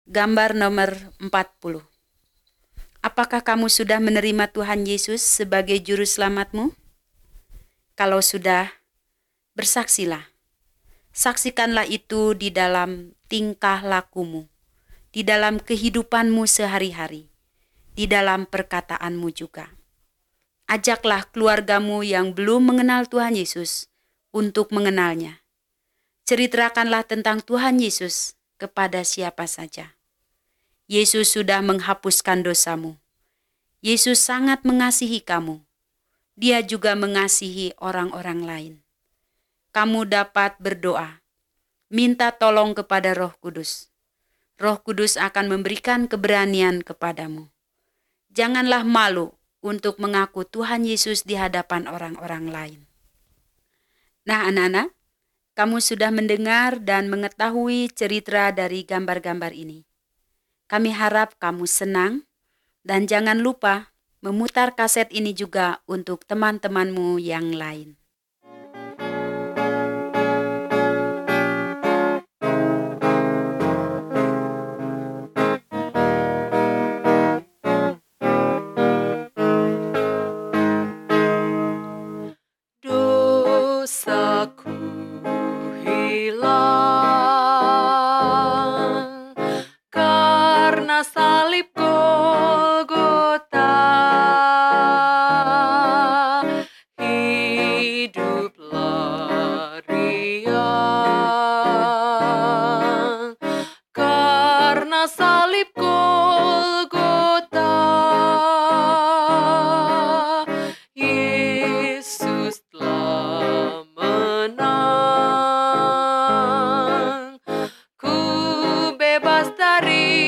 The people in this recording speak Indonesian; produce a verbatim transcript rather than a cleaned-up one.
Gambar nomor empat puluh. Apakah kamu sudah menerima Tuhan Yesus sebagai juru selamatmu? Kalau sudah, bersaksilah. Saksikanlah itu di dalam tingkah lakumu, di dalam kehidupanmu sehari-hari, di dalam perkataanmu juga. Ajaklah keluargamu yang belum mengenal Tuhan Yesus untuk mengenalnya. Ceritakanlah tentang Tuhan Yesus kepada siapa saja. Yesus sudah menghapuskan dosamu. Yesus sangat mengasihi kamu. Dia juga mengasihi orang-orang lain. Kamu dapat berdoa, minta tolong kepada Roh Kudus. Roh Kudus akan memberikan keberanian kepadamu. Janganlah malu untuk mengaku Tuhan Yesus di hadapan orang-orang lain. Nah, anak-anak, kamu sudah mendengar dan mengetahui cerita dari gambar-gambar ini. Kami harap kamu senang dan jangan lupa memutar kaset ini juga untuk teman-temanmu yang lain. Dosaku hilang karena salib Golgota, hiduplah riang karena salib Golgota. Yesus telah menang, ku bebas dari